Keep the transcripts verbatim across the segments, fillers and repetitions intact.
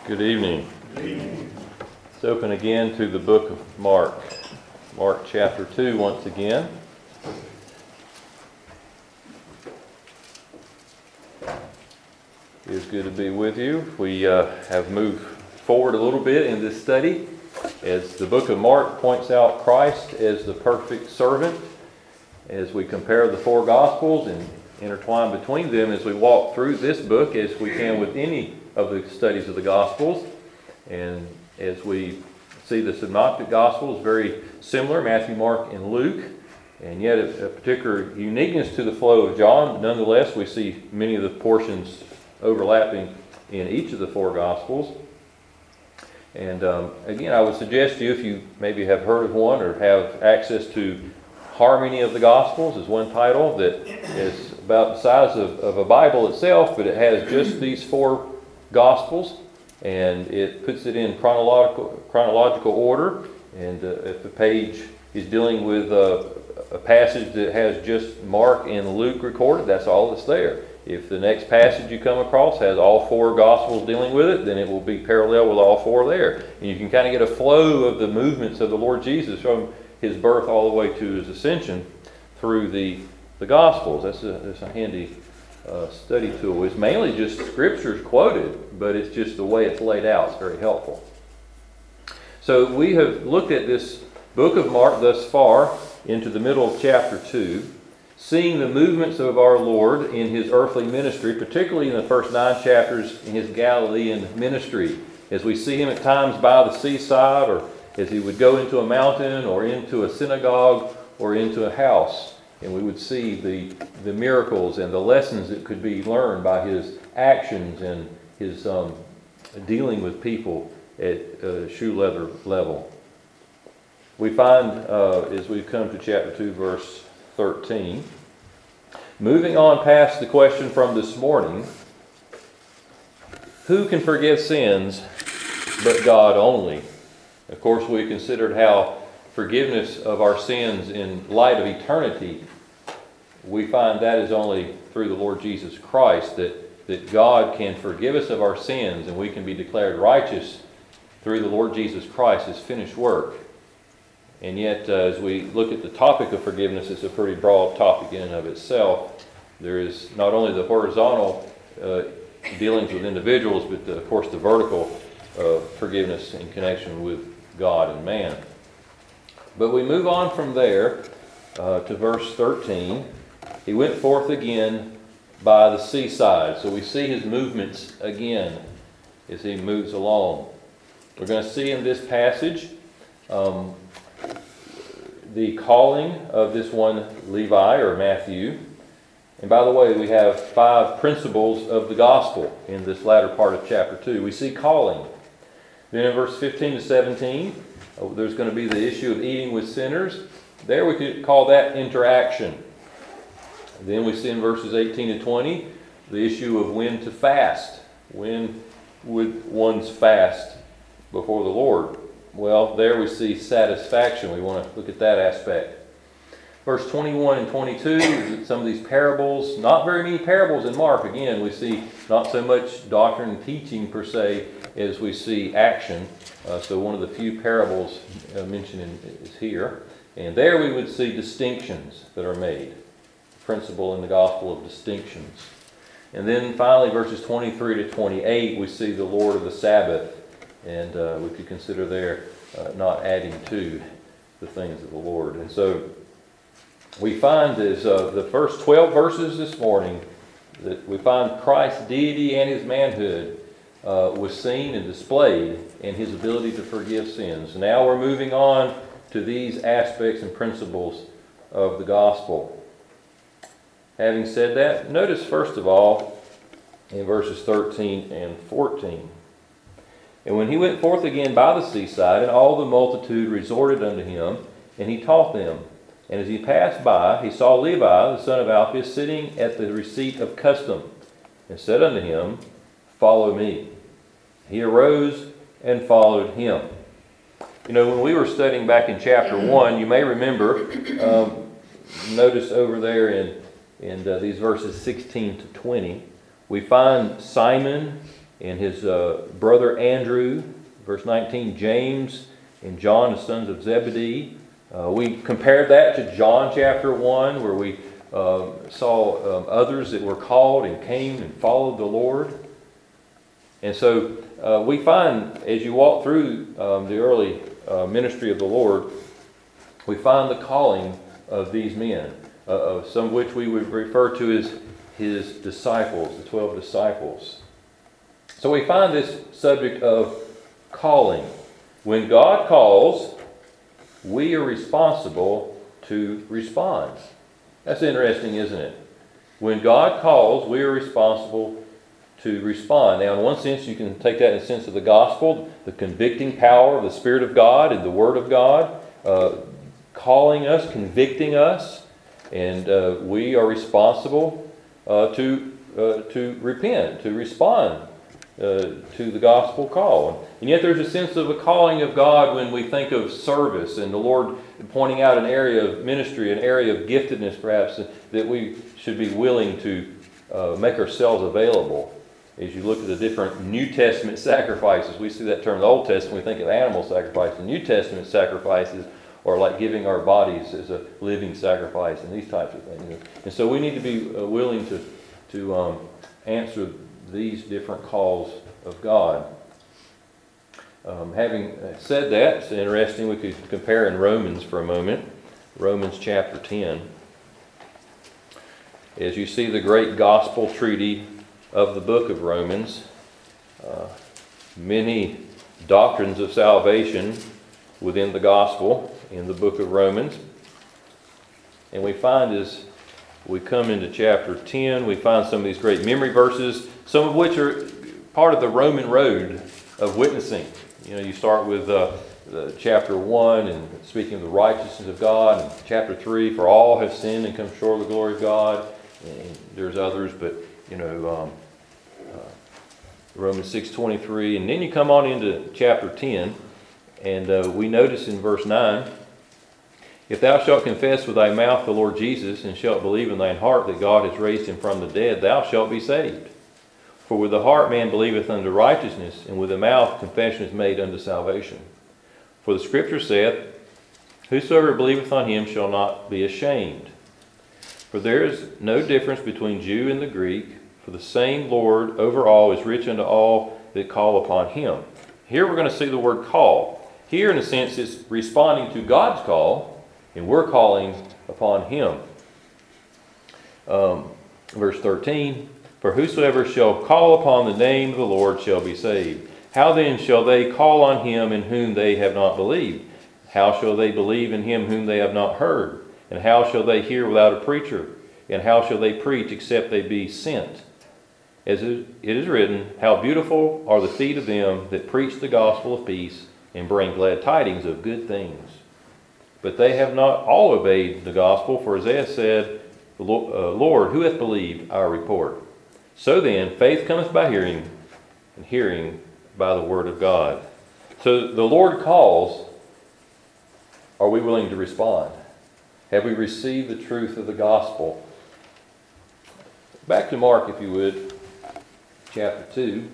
Good evening. Let's open again to the book of Mark. Mark chapter two once again. It is good to be with you. We uh, have moved forward a little bit in this study as the book of Mark points out Christ as the perfect servant. As we compare the four Gospels and intertwine between them as we walk through this book as we can with any of the studies of the Gospels. And as we see the Synoptic Gospels very similar, Matthew, Mark, and Luke, and yet a, a particular uniqueness to the flow of John. But nonetheless, we see many of the portions overlapping in each of the four Gospels. And um, again, I would suggest to you, if you maybe have heard of one or have access to Harmony of the Gospels is one title that is about the size of, of a Bible itself, but it has just these four Gospels, and it puts it in chronological chronological order. And uh, if the page is dealing with uh, a passage that has just Mark and Luke recorded, that's all that's there. If the next passage you come across has all four Gospels dealing with it, then it will be parallel with all four there. And you can kind of get a flow of the movements of the Lord Jesus from his birth all the way to his ascension through the, the Gospels. That's a, that's a handy uh, study tool. It's mainly just scriptures quoted, but it's just the way it's laid out. It's very helpful. So we have looked at this book of Mark thus far into the middle of chapter two, seeing the movements of our Lord in his earthly ministry, particularly in the first nine chapters in his Galilean ministry, as we see him at times by the seaside, or as he would go into a mountain or into a synagogue or into a house. And we would see the, the miracles and the lessons that could be learned by his actions and his um, dealing with people at uh, shoe leather level. We find, uh, as we come to chapter two, verse thirteen, moving on past the question from this morning, who can forgive sins but God only? Of course, we considered how forgiveness of our sins in light of eternity, we find that is only through the Lord Jesus Christ, that, that God can forgive us of our sins and we can be declared righteous through the Lord Jesus Christ, his finished work. And yet, uh, as we look at the topic of forgiveness, it's a pretty broad topic in and of itself. There is not only the horizontal uh, dealings with individuals, but the, of course the vertical uh, forgiveness in connection with God and man. But we move on from there uh, to verse thirteen. He went forth again by the seaside. So we see his movements again as he moves along. We're going to see in this passage um, the calling of this one Levi or Matthew. And by the way, we have five principles of the gospel in this latter part of chapter two. We see calling. Then in verse fifteen to seventeen, oh, there's going to be the issue of eating with sinners. There we could call that interaction. Then we see in verses eighteen to twenty, the issue of when to fast. When would one's fast before the Lord? Well, there we see satisfaction. We want to look at that aspect. Verse twenty-one and twenty-two, some of these parables, not very many parables in Mark. Again, we see not so much doctrine and teaching per se as we see action. Uh, so one of the few parables uh, mentioned in, is here. And there we would see distinctions that are made. Principle in the gospel of distinctions. And then finally, verses twenty-three to twenty-eight, we see the Lord of the Sabbath. And uh, we could consider there uh, not adding to the things of the Lord. And so we find as uh, the first twelve verses this morning that we find Christ's deity and his manhood uh, was seen and displayed in his ability to forgive sins. Now we're moving on to these aspects and principles of the gospel. Having said that, notice first of all in verses thirteen and fourteen. And when he went forth again by the seaside, and all the multitude resorted unto him, and he taught them. And as he passed by, he saw Levi, the son of Alphaeus, sitting at the receipt of custom, and said unto him, Follow me. He arose and followed him. You know, when we were studying back in chapter one, you may remember, um, notice over there in, in uh, these verses sixteen to twenty, we find Simon and his uh, brother Andrew, verse nineteen, James and John, the sons of Zebedee. Uh, we compared that to John chapter one, where we uh, saw um, others that were called and came and followed the Lord. And so uh, we find, as you walk through um, the early uh, ministry of the Lord, we find the calling of these men, uh, of some of which we would refer to as his disciples, the twelve disciples. So we find this subject of calling. When God calls, we are responsible to respond. That's interesting, isn't it? When God calls, we are responsible to respond. Now, in one sense, you can take that in the sense of the gospel, the convicting power of the Spirit of God and the Word of God, uh, calling us, convicting us, and uh, we are responsible uh, to uh, to repent, to respond uh, to the gospel call. And yet there's a sense of a calling of God when we think of service and the Lord pointing out an area of ministry, an area of giftedness perhaps, that we should be willing to uh, make ourselves available. As you look at the different New Testament sacrifices, we see that term in the Old Testament, we think of animal sacrifice. The New Testament sacrifices are like giving our bodies as a living sacrifice and these types of things. And so we need to be uh, willing to, to um, answer these different calls of God. Um, having said that, it's interesting, we could compare in Romans for a moment. Romans chapter ten. As you see the great gospel treaty of the book of Romans, uh, many doctrines of salvation within the gospel in the book of Romans. And we find as we come into chapter ten, we find some of these great memory verses, some of which are part of the Roman road of witnessing. You know, you start with uh, the chapter one and speaking of the righteousness of God, and chapter three, for all have sinned and come short of the glory of God. And there's others, but you know, um, uh, Romans six twenty-three, and then you come on into chapter ten, and uh, we notice in verse nine, if thou shalt confess with thy mouth the Lord Jesus, and shalt believe in thine heart that God has raised him from the dead, thou shalt be saved. For with the heart man believeth unto righteousness, and with the mouth confession is made unto salvation. For the Scripture saith, whosoever believeth on him shall not be ashamed. For there is no difference between Jew and the Greek, for the same Lord over all is rich unto all that call upon him. Here we're going to see the word call. Here, in a sense, it's responding to God's call, and we're calling upon him. Um, verse thirteen, for whosoever shall call upon the name of the Lord shall be saved. How then shall they call on him in whom they have not believed? How shall they believe in him whom they have not heard? And how shall they hear without a preacher? And how shall they preach except they be sent? As it is written, how beautiful are the feet of them that preach the gospel of peace and bring glad tidings of good things. But they have not all obeyed the gospel, for Isaiah said, Lord, who hath believed our report? So then, faith cometh by hearing, and hearing by the word of God. So the Lord calls. Are we willing to respond? Have we received the truth of the gospel? Back to Mark, if you would, chapter two.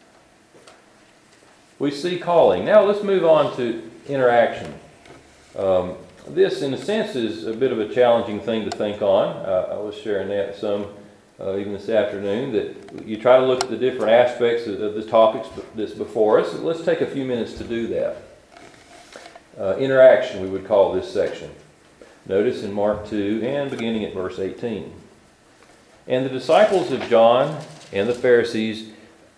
We see calling. Now let's move on to interaction. Um, this, in a sense, is a bit of a challenging thing to think on. Uh, I was sharing that some uh, even this afternoon, that you try to look at the different aspects of, of the topics that's before us. Let's take a few minutes to do that. Uh, interaction, we would call this section. Notice in Mark two and beginning at verse eighteen. And the disciples of John and the Pharisees,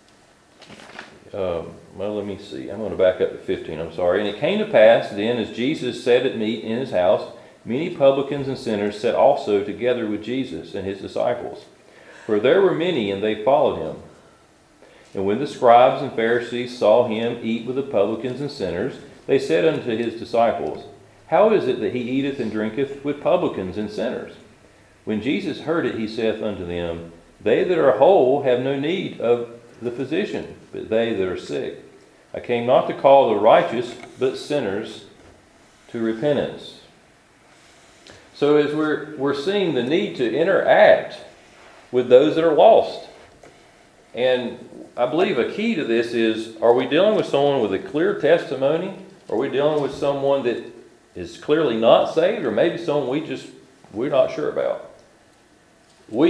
um, well, let me see. I'm going to back up to fifteen. I'm sorry. And it came to pass then, as Jesus sat at meat in his house, many publicans and sinners sat also together with Jesus and his disciples. For there were many, and they followed him. And when the scribes and Pharisees saw him eat with the publicans and sinners, they said unto his disciples, how is it that he eateth and drinketh with publicans and sinners? When Jesus heard it, he saith unto them, they that are whole have no need of the physician, but they that are sick. I came not to call the righteous, but sinners to repentance. So as we're, we're seeing the need to interact with those that are lost. And I believe a key to this is, are we dealing with someone with a clear testimony? Are we dealing with someone that is clearly not saved, or maybe someone we just, we're not sure about?